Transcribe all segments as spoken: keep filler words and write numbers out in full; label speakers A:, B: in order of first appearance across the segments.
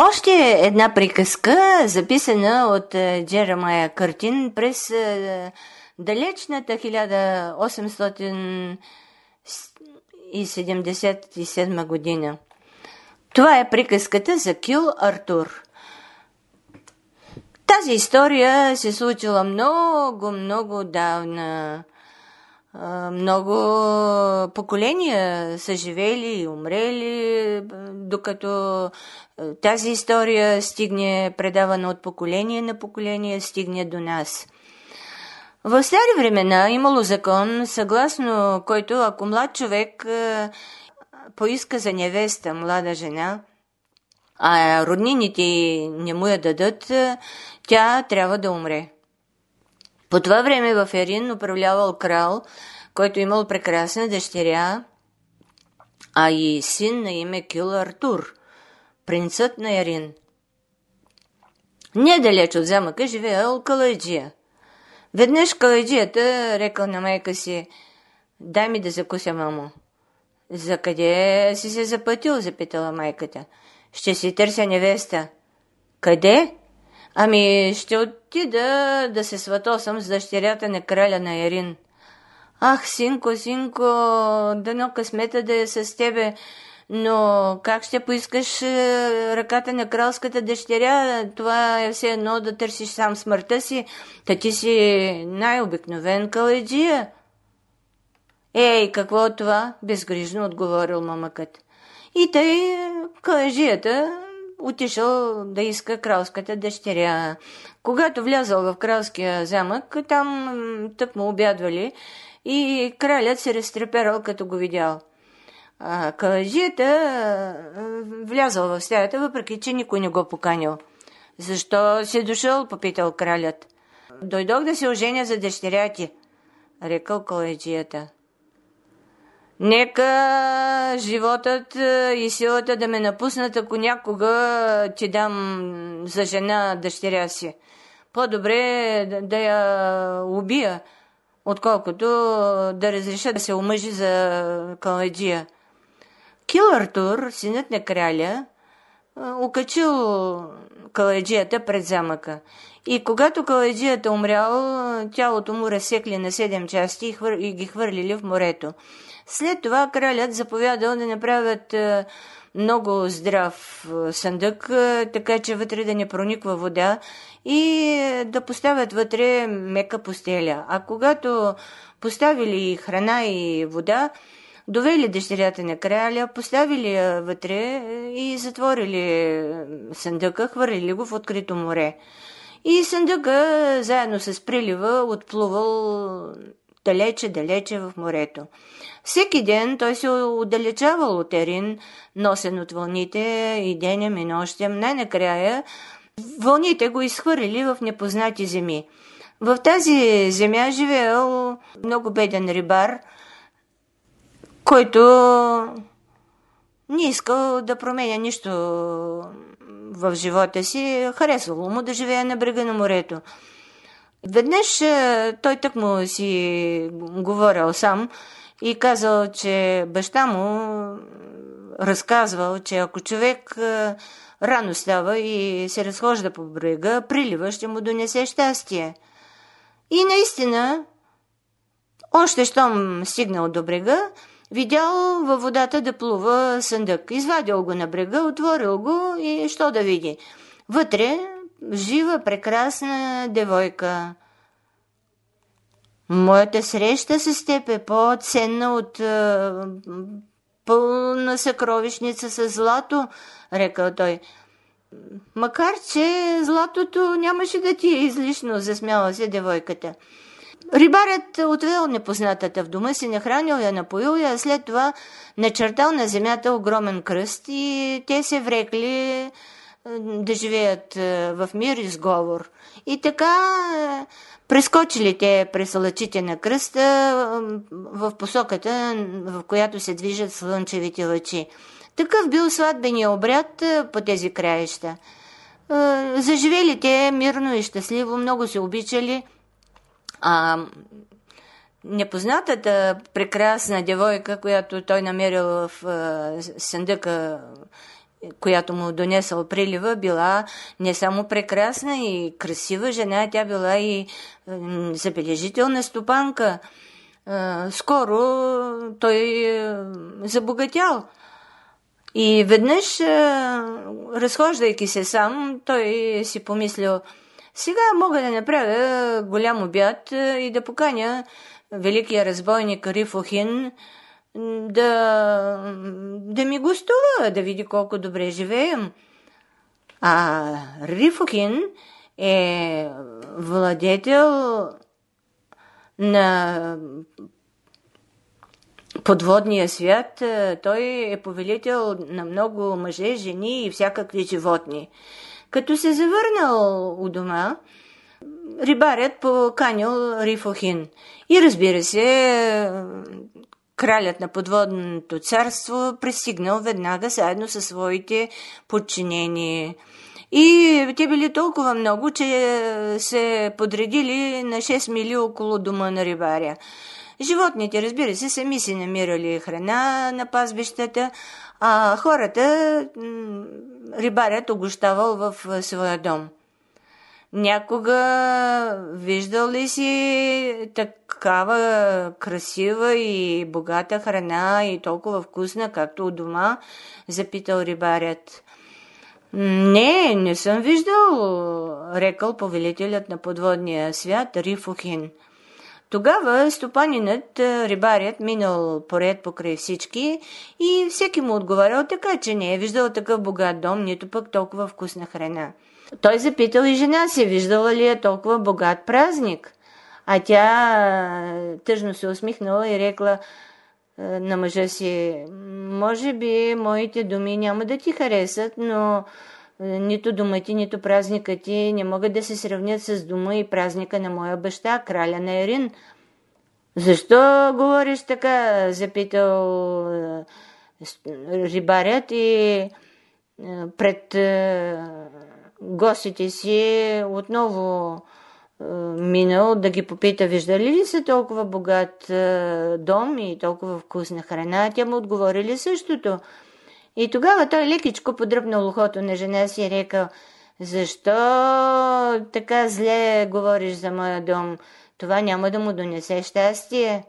A: Още една приказка, записана от Джеремая Къртин през далечната хиляда осемстотин седемдесет и седма година. Това е приказката за Кюл Артур. Тази история се случила много, много давна. Много поколения са живели и умрели, докато тази история стигне, предавана от поколение на поколение, стигне до нас. В стари времена имало закон, съгласно който ако млад човек поиска за невеста млада жена, а роднините не му я дадат, тя трябва да умре. По това време в Ерин управлявал крал, който имал прекрасна дъщеря, а и син на име Кюл Артур, принцът на Ерин. Недалеч от замъка живеел Калайджия. Веднъж Калайджията рекал на майка си: "Дай ми да закуся, мамо." "За къде си се запътил?" запитала майката. "Ще си търся невеста." "Къде?" "Ами, ще отида да се сватосам с дъщерята на краля на Ерин." "Ах, синко, синко, дано късмета да е с тебе, но как ще поискаш ръката на кралската дъщеря? Това е все едно да търсиш сам смъртта си, та ти си най-обикновен калайджия." "Ей, какво от това?" безгрижно отговорил мамъкът. И тъй калайджията отишъл да иска кралската дъщеря. Когато влязъл в кралския замък, там тък му обядвали и кралят се разтреперал, като го видял. А калайджията влязъл в стаята, въпреки че никой не го поканил. "Защо си дошъл?" попитал кралят. "Дойдох да се оженя за дъщеря ти," рекал калайджията. "Нека животът и силата да ме напуснат, ако някога ти дам за жена дъщеря си. По-добре да, да я убия, отколкото да разреша да се омъжи за калайджия." Кюл Артур, синът на краля, окачил калайджията пред замъка. И когато калайджията умрял, тялото му разсекли на седем части и, хвър... и ги хвърлили в морето. След това кралят заповядал да направят много здрав съндък, така че вътре да не прониква вода и да поставят вътре мека постеля. А когато поставили храна и вода, довели дъщерята на краля, поставили я вътре и затворили съндъка, хвърлили го в открито море. И съндъка, заедно с прилива, отплувал далече-далече в морето. Всеки ден той се отдалечавал от Ерин, носен от вълните и денем и нощем. Най-накрая вълните го изхвърлили в непознати земи. В тази земя живеел много беден рибар, който не искал да променя нищо в живота си. Харесвало му да живее на брега на морето. Веднъж той тъкмо си говорил сам и казал, че баща му разказвал, че ако човек рано става и се разхожда по брега, прилива ще му донесе щастие. И наистина, още щом стигнал до брега, видял във водата да плува съндък. Извадил го на брега, отворил го и що да види? Вътре жива, прекрасна девойка. "Моята среща с теб е по-ценна от е, пълна съкровищница с злато," рекал той. "Макар че златото нямаше да ти е излишно," засмяла се девойката. Рибарят отвел непознатата в дома си, нахранил я, напоил я, а след това начертал на земята огромен кръст и те се врекли да живеят в мир и сговор. И така прескочили те през лъчите на кръста в посоката, в която се движат слънчевите лъчи. Такъв бил сватбения обряд по тези краища. Заживели те мирно и щастливо, много се обичали, а непознатата прекрасна девойка, която той намерил в съндъка която му донесъл прилива, била не само прекрасна и красива жена, тя била и забележителна стопанка. Скоро той забогатял. И веднъж, разхождайки се сам, той си помислил: сега мога да направя голям обяд и да поканя великия разбойник Рифохин да, да ми гостува, да види колко добре живеем. А Рифохин е владетел на подводния свят. Той е повелител на много мъже, жени и всякакви животни. Като се завърнал у дома, рибарят поканил Рифохин. И разбира се, кралят на подводното царство пристигнал веднага заедно със своите подчинени. И те били толкова много, че се подредили на шест мили около дома на рибаря. Животните, разбира се, сами си намирали храна на пазбищата, а хората рибарят огощавал в своя дом. Някога виждал ли си такава красива и богата храна и толкова вкусна, както у дома? Запитал рибарят. Не, не съм виждал, рекал повелителят на подводния свят Рифохин. Тогава стопанинът, рибарят, минал поред покрай всички и всеки му отговарял така, че не е виждал такъв богат дом, нито пък толкова вкусна храна. Той запитал и жена си, виждала ли е толкова богат празник. А тя тъжно се усмихнала и рекла на мъжа си: може би моите думи няма да ти харесат, но нито думата ти, нито празника ти не могат да се сравнят с дума и празника на моя баща, краля на Ерин. Защо говориш така? Запитал рибарят и пред гостите си отново минал да ги попита: виждали ли са толкова богат дом и толкова вкусна храна? Тя му отговорили същото. И тогава той лекичко подръпнал ухото на жена си и рекал: защо така зле говориш за моя дом? Това няма да му донесе щастие.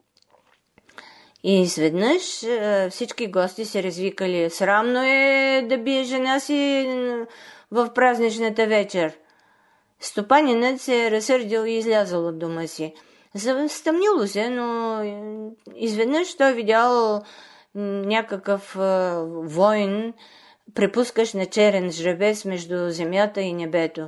A: И изведнъж всички гости се развикали: срамно е да бие жена си в празничната вечер. Стопанинът се е разсърдил и излязъл от дома си. Стъмнило се, но изведнъж той видял някакъв войн, препускащ на черен жребец между земята и небето.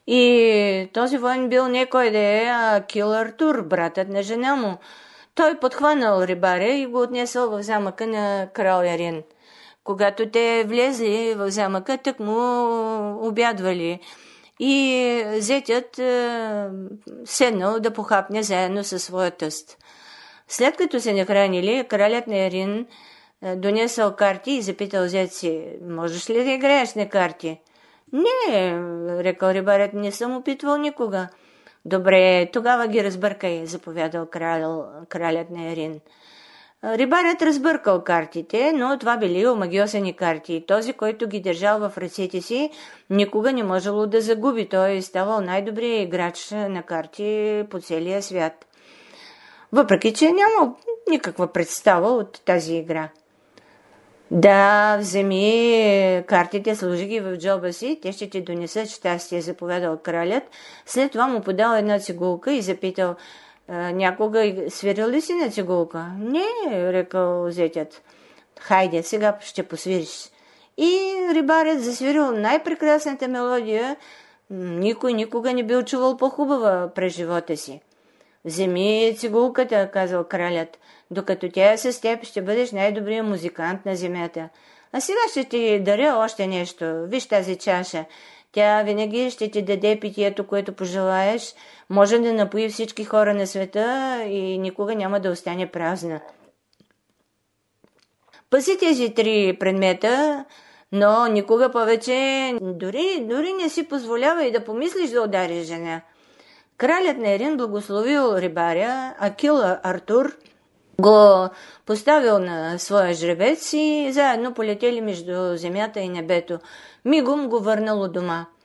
A: И този войн бил не кой да е, а Кил Артур, братът на жена му. Той подхванал рибаря и го отнесъл в замъка на крал Ерин. Когато те влезли в замъка, тък му обядвали. И зетят е, седнал да похапне заедно със своя тъст. След като се нахранили, кралят на Ерин е, донесъл карти и запитал зет си: можеш ли да играеш на карти? Не, рекал рибарят, не съм опитвал никога. Добре, тогава ги разбъркай, заповядал крал, кралят на Ерин. Рибарят разбъркал картите, но това били омагьосани карти. Този, който ги държал в ръцете си, никога не можело да загуби. Той ставал най-добрият играч на карти по целия свят. Въпреки че няма никаква представа от тази игра. Да, вземи картите, сложи ги в джоба си, те ще ти донесат щастие, заповядал кралят. След това му подал една цигулка и запитал: някога свирил ли си на цигулка? Не, рекал зетят. Хайде, сега ще посвириш. И рибарят засвирил най-прекрасната мелодия. Никой никога не бил чувал по-хубава през живота си. Вземи цигулката, казал кралят. Докато тя е с теб, ще бъдеш най-добрият музикант на земята. А сега ще ти даря още нещо. Виж тази чаша. Тя винаги ще ти даде питието, което пожелаеш. Може да напои всички хора на света и никога няма да остане празна. Пази тези три предмета, но никога повече дори, дори не си позволява и да помислиш да удариш жена. Кралят на Ерин благословил рибаря, а Кил Артур го поставил на своя жребец и заедно полетели между земята и небето. Мигом го върнал у дома.